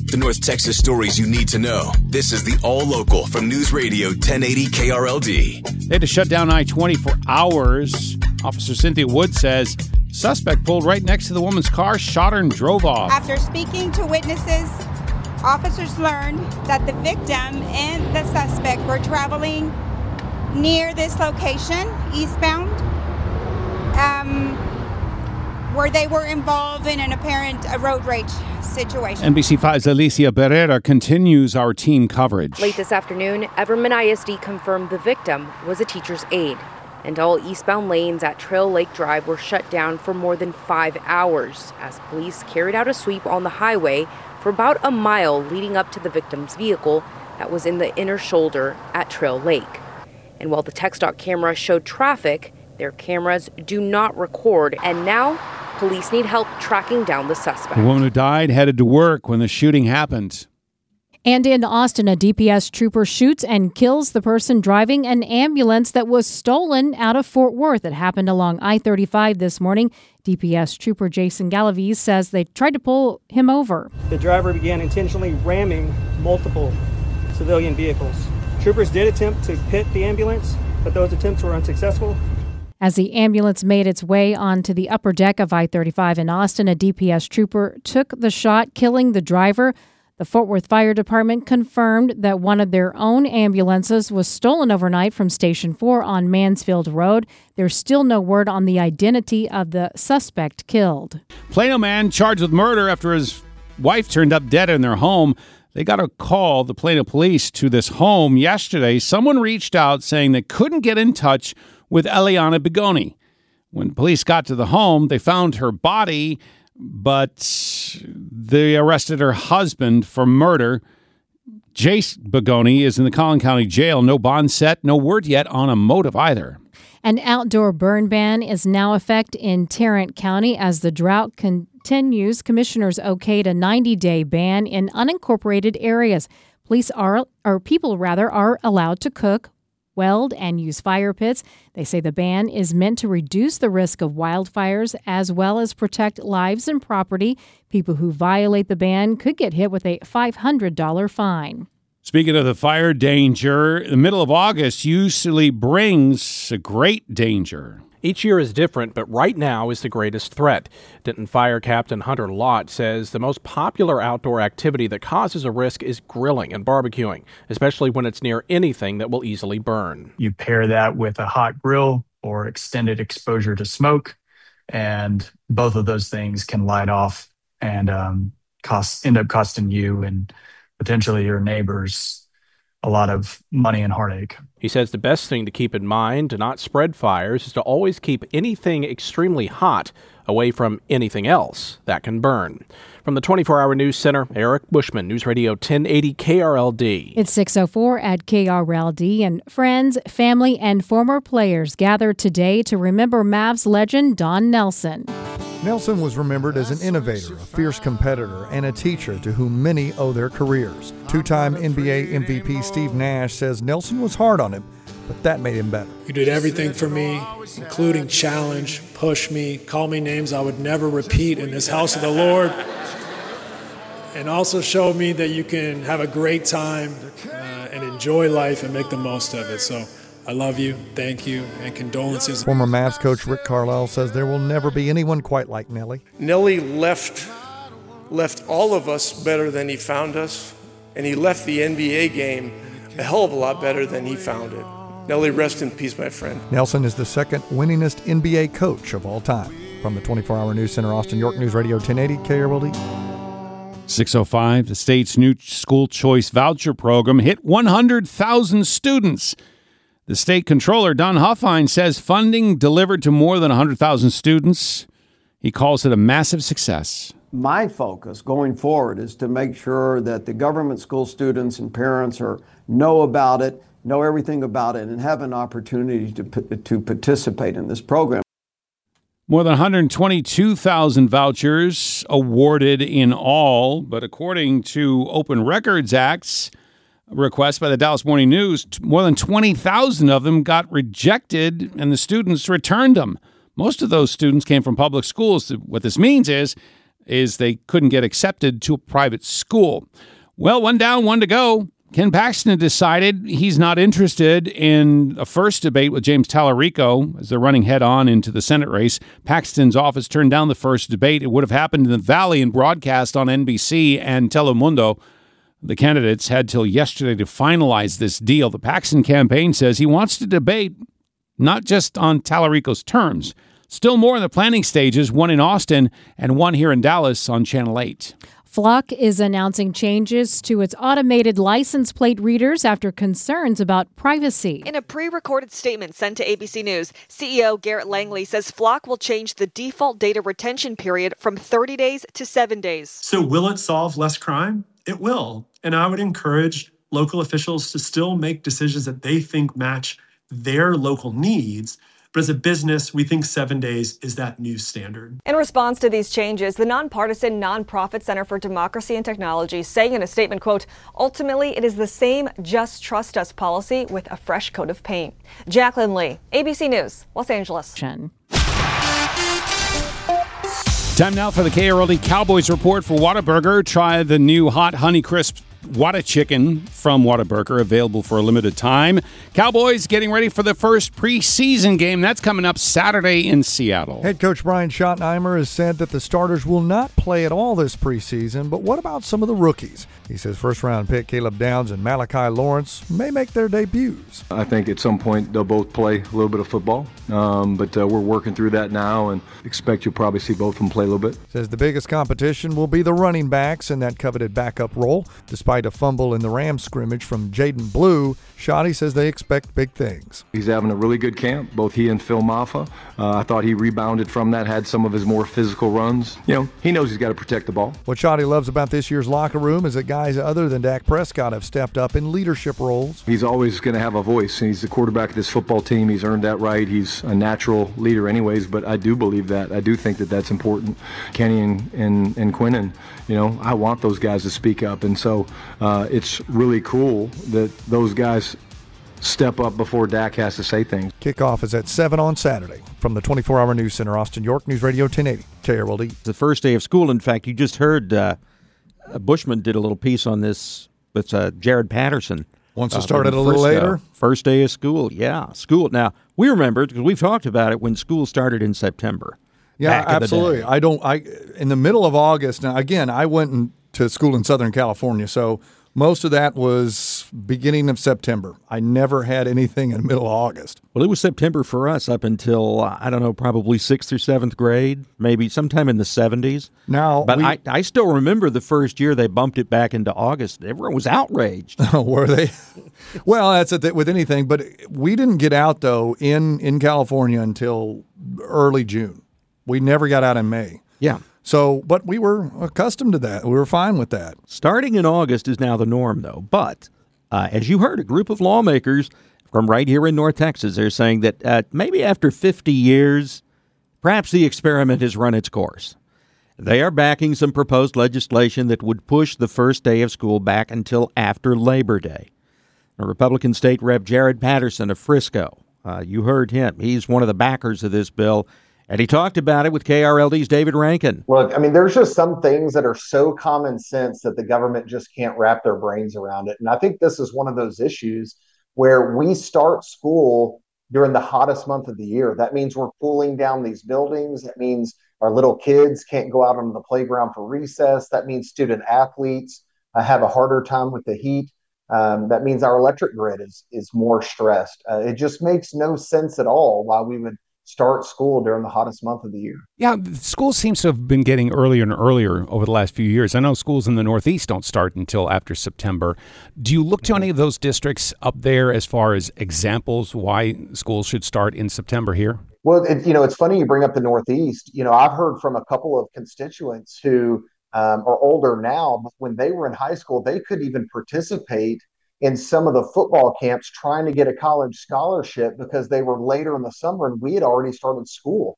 The North Texas stories you need to know. This is the All Local from News Radio 1080 KRLD. They had to shut down I-20 for hours. Officer Cynthia Wood says suspect pulled right next to the woman's car, shot her, and drove off. After speaking to witnesses, officers learned that the victim and the suspect were traveling near this location, eastbound, where they were involved in an apparent road rage situation. NBC5's Alicia Barrera continues our team coverage. Late this afternoon, Everman ISD confirmed the victim was a teacher's aide, and all eastbound lanes at Trail Lake Drive were shut down for more than 5 hours as police carried out a sweep on the highway for about a mile leading up to the victim's vehicle that was in the inner shoulder at Trail Lake. And while the TxDOT camera showed traffic, their cameras do not record, and now police need help tracking down the suspect. The woman who died headed to work when the shooting happened. And in Austin, a DPS trooper shoots and kills the person driving an ambulance that was stolen out of Fort Worth. It happened along I-35 this morning. DPS trooper Jason Galaviz says they tried to pull him over. The driver began intentionally ramming multiple civilian vehicles. Troopers did attempt to pit the ambulance, but those attempts were unsuccessful. As the ambulance made its way onto the upper deck of I-35 in Austin, a DPS trooper took the shot, killing the driver. The Fort Worth Fire Department confirmed that one of their own ambulances was stolen overnight from Station 4 on Mansfield Road. There's still no word on the identity of the suspect killed. Plano man charged with murder after his wife turned up dead in their home. They got a call, the Plano police, to this home yesterday. Someone reached out saying they couldn't get in touch with Eliana Bigoni. When police got to the home, they found her body, but they arrested her husband for murder. Jace Bigoni is in the Collin County Jail. No bond set, no word yet on a motive either. An outdoor burn ban is now in effect in Tarrant County as the drought continues. Commissioners okayed a 90-day ban in unincorporated areas. People are allowed to cook, weld, and use fire pits. They say the ban is meant to reduce the risk of wildfires as well as protect lives and property. People who violate the ban could get hit with a $500 fine. Speaking of the fire danger, the middle of August usually brings a great danger. Each year is different, but right now is the greatest threat. Denton Fire Captain Hunter Lott says the most popular outdoor activity that causes a risk is grilling and barbecuing, especially when it's near anything that will easily burn. You pair that with a hot grill or extended exposure to smoke, and both of those things can light off and end up costing you and potentially your neighbors a lot of money and heartache. He says the best thing to keep in mind to not spread fires is to always keep anything extremely hot away from anything else that can burn. From the 24-Hour News Center, Eric Bushman, News Radio 1080 KRLD. It's 6:04 at KRLD, and friends, family, and former players gather today to remember Mavs legend Don Nelson. Nelson was remembered as an innovator, a fierce competitor, and a teacher to whom many owe their careers. Two-time NBA MVP Steve Nash says Nelson was hard on him, but that made him better. He did everything for me, including challenge, push me, call me names I would never repeat in this house of the Lord, and also showed me that you can have a great time and enjoy life and make the most of it. So I love you, thank you, and condolences. Former Mavs coach Rick Carlisle says there will never be anyone quite like Nelly. Nelly left all of us better than he found us, and he left the NBA game a hell of a lot better than he found it. Nelly, rest in peace, my friend. Nelson is the second winningest NBA coach of all time. From the 24-Hour News Center, Austin, York News Radio 1080 KRLD. 6:05, the state's new school choice voucher program hit 100,000 students. The state controller, Don Huffine, says funding delivered to more than 100,000 students. He calls it a massive success. My focus going forward is to make sure that the government school students and parents know about it, know everything about it, and have an opportunity to participate in this program. More than 122,000 vouchers awarded in all, but according to Open Records Act's request by the Dallas Morning News, more than 20,000 of them got rejected and the students returned them. Most of those students came from public schools. What this means is is they couldn't get accepted to a private school. Well, one down, one to go. Ken Paxton decided he's not interested in a first debate with James Tallarico as they're running head-on into the Senate race. Paxton's office turned down the first debate. It would have happened in the Valley and broadcast on NBC and Telemundo. The candidates had till yesterday to finalize this deal. The Paxton campaign says he wants to debate not just on Tallarico's terms. Still more in the planning stages, one in Austin and one here in Dallas on Channel 8. Flock is announcing changes to its automated license plate readers after concerns about privacy. In a pre-recorded statement sent to ABC News, CEO Garrett Langley says Flock will change the default data retention period from 30 days to 7 days. So will it solve less crime? It will. And I would encourage local officials to still make decisions that they think match their local needs. But as a business, we think 7 days is that new standard. In response to these changes, the nonpartisan nonprofit Center for Democracy and Technology saying in a statement, quote, ultimately, it is the same just trust us policy with a fresh coat of paint. Jacqueline Lee, ABC News, Los Angeles. Time now for the KRLD Cowboys report for Whataburger. Try the new hot Honeycrisp Whata Chicken from Whataburger, available for a limited time. Cowboys getting ready for the first preseason game. That's coming up Saturday in Seattle. Head coach Brian Schottenheimer has said that the starters will not play at all this preseason, but what about some of the rookies? He says first-round pick Caleb Downs and Malachi Lawrence may make their debuts. I think at some point they'll both play a little bit of football, but we're working through that now and expect you'll probably see both of them play a little bit. Says the biggest competition will be the running backs in that coveted backup role. Despite a fumble in the Rams scrimmage from Jaden Blue, Schotty says they expect big things. He's having a really good camp, both he and Phil Maffa. I thought he rebounded from that, had some of his more physical runs. You know, he knows he's got to protect the ball. What Schotty loves about this year's locker room is that guys other than Dak Prescott have stepped up in leadership roles. He's always going to have a voice. He's the quarterback of this football team. He's earned that right. He's a natural leader anyways, but I do believe that. I do think that that's important. Kenny and Quinnen, you know, I want those guys to speak up, and so it's really cool that those guys step up before Dak has to say things. Kickoff is at 7 on Saturday. From the 24-hour news center, Austin, York, News Radio 1080, KRLD. The first day of school, in fact, you just heard Bushman did a little piece on this with Jared Patterson. Wants to start it a little later? First day of school, yeah. School. Now, we remember, because we've talked about it, when school started in September. Yeah, absolutely. In the middle of August, now again, I went to school in Southern California, so most of that was beginning of September. I never had anything in the middle of August. Well, it was September for us up until, I don't know, probably 6th or 7th grade, maybe sometime in the 70s. But I still remember the first year they bumped it back into August. Everyone was outraged. Were they? Well, that's it with anything. But we didn't get out, though, in California until early June. We never got out in May. Yeah. So, but we were accustomed to that. We were fine with that. Starting in August is now the norm, though. But as you heard, a group of lawmakers from right here in North Texas are saying that maybe after 50 years, perhaps the experiment has run its course. They are backing some proposed legislation that would push the first day of school back until after Labor Day. A Republican State Rep Jared Patterson of Frisco, you heard him. He's one of the backers of this bill. And he talked about it with KRLD's David Rankin. Look, I mean, there's just some things that are so common sense that the government just can't wrap their brains around it. And I think this is one of those issues where we start school during the hottest month of the year. That means we're cooling down these buildings. That means our little kids can't go out on the playground for recess. That means student athletes have a harder time with the heat. That means our electric grid is more stressed. It just makes no sense at all why we would start school during the hottest month of the year. Yeah, school seems to have been getting earlier and earlier over the last few years. I know schools in the Northeast don't start until after September. Do you look to any of those districts up there as far as examples why schools should start in September here? Well, it's funny you bring up the Northeast. I've heard from a couple of constituents who are older now, but when they were in high school, they could even participate in some of the football camps trying to get a college scholarship because they were later in the summer and we had already started school.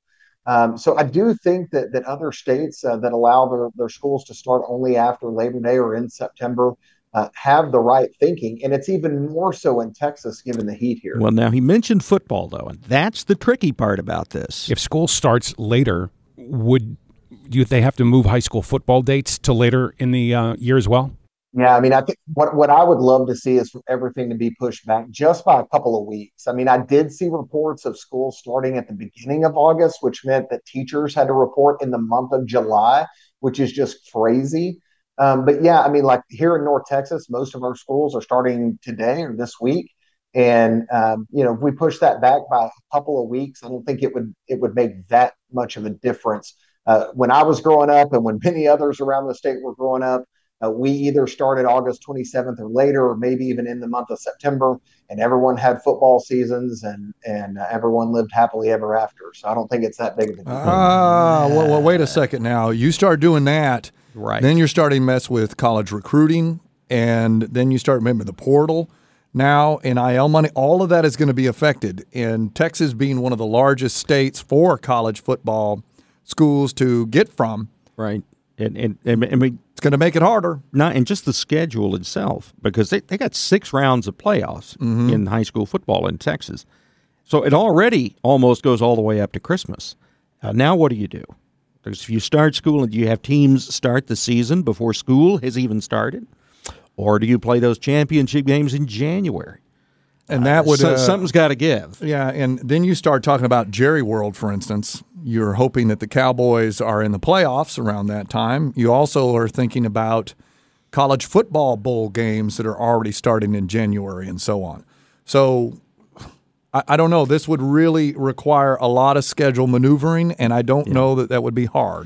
So I do think that other states that allow their schools to start only after Labor Day or in September have the right thinking. And it's even more so in Texas, given the heat here. Well, now he mentioned football, though, and that's the tricky part about this. If school starts later, would Do they have to move high school football dates to later in the year as well? Yeah, I mean, I think what I would love to see is for everything to be pushed back just by a couple of weeks. I mean, I did see reports of schools starting at the beginning of August, which meant that teachers had to report in the month of July, which is just crazy. But yeah, I mean, like here in North Texas, most of our schools are starting today or this week. And, if we push that back by a couple of weeks, I don't think it would make that much of a difference. When I was growing up and when many others around the state were growing up, we either started August 27th or later, or maybe even in the month of September, and everyone had football seasons and everyone lived happily ever after. So I don't think it's that big of a deal. Well, wait a second now. You start doing that, right? Then you're starting to mess with college recruiting, and then you start, remember, the portal. Now, NIL money, all of that is going to be affected. And Texas being one of the largest states for college football schools to get from. Right. And it's going to make it harder. And just the schedule itself, because they got 6 rounds of playoffs in high school football in Texas. So it already almost goes all the way up to Christmas. Now what do you do? Because if you start school and you have teams start the season before school has even started, or do you play those championship games in January? And that would something's got to give. Yeah, and then you start talking about Jerry World, for instance. You're hoping that the Cowboys are in the playoffs around that time. You also are thinking about college football bowl games that are already starting in January and so on. So I don't know. This would really require a lot of schedule maneuvering, and I don't know that would be hard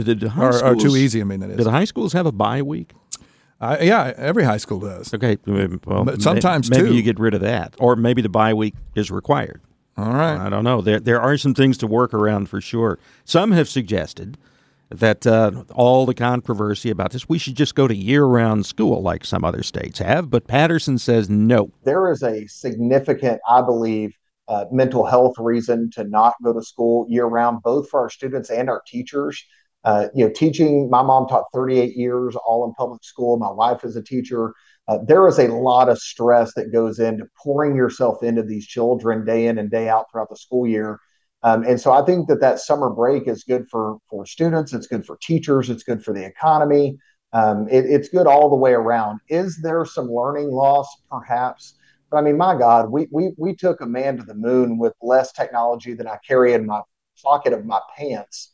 or too easy. I mean, that is. Do the high schools have a bye week? Yeah, every high school does. Okay, well, but sometimes maybe two. you get rid of that, or maybe the bye week is required. All right, I don't know. There are some things to work around for sure. Some have suggested that all the controversy about this, we should just go to year-round school like some other states have. But Patterson says no. There is a significant, I believe, mental health reason to not go to school year-round, both for our students and our teachers. Teaching, my mom taught 38 years, all in public school. My wife is a teacher. There is a lot of stress that goes into pouring yourself into these children day in and day out throughout the school year. And so I think that summer break is good for students. It's good for teachers. It's good for the economy. It's good all the way around. Is there some learning loss? Perhaps. But I mean, my God, we took a man to the moon with less technology than I carry in my pocket of my pants.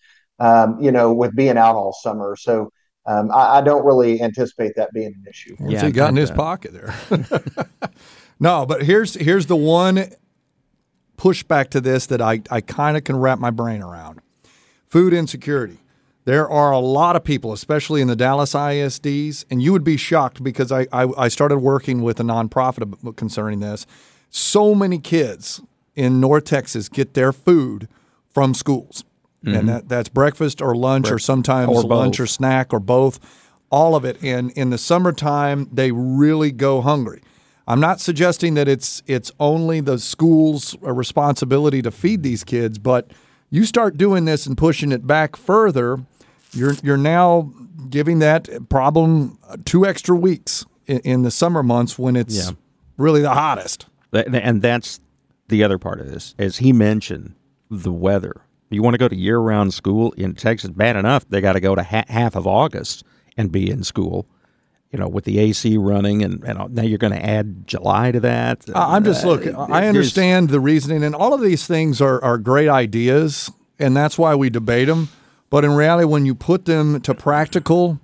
With being out all summer. So I don't really anticipate that being an issue. What's he got in his pocket there? No, but here's the one pushback to this that I kind of can wrap my brain around. Food insecurity. There are a lot of people, especially in the Dallas ISDs, and you would be shocked because I started working with a nonprofit concerning this. So many kids in North Texas get their food from schools. And that's breakfast or lunch or sometimes lunch or snack or both, all of it. And in the summertime, they really go hungry. I'm not suggesting that it's only the school's responsibility to feed these kids, but you start doing this and pushing it back further, you're now giving that problem 2 extra weeks in the summer months when it's really the hottest. And that's the other part of this. As he mentioned, the weather. You want to go to year-round school in Texas, bad enough, they got to go to half of August and be in school, with the AC running, and now you're going to add July to that. I'm just, look, I understand the reasoning, and all of these things are great ideas, and that's why we debate them. But in reality, when you put them to practical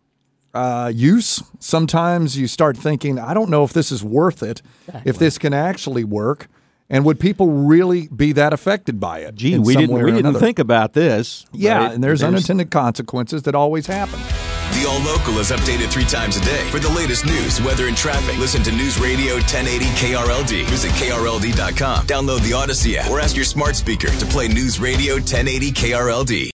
use, sometimes you start thinking, I don't know if this is worth it, if this can actually work. And would people really be that affected by it? Gee, we didn't think about this. Yeah, and there's unintended consequences that always happen. The All Local is updated 3 times a day. For the latest news, weather, and traffic, listen to News Radio 1080 KRLD. Visit KRLD.com. Download the Odyssey app or ask your smart speaker to play News Radio 1080 KRLD.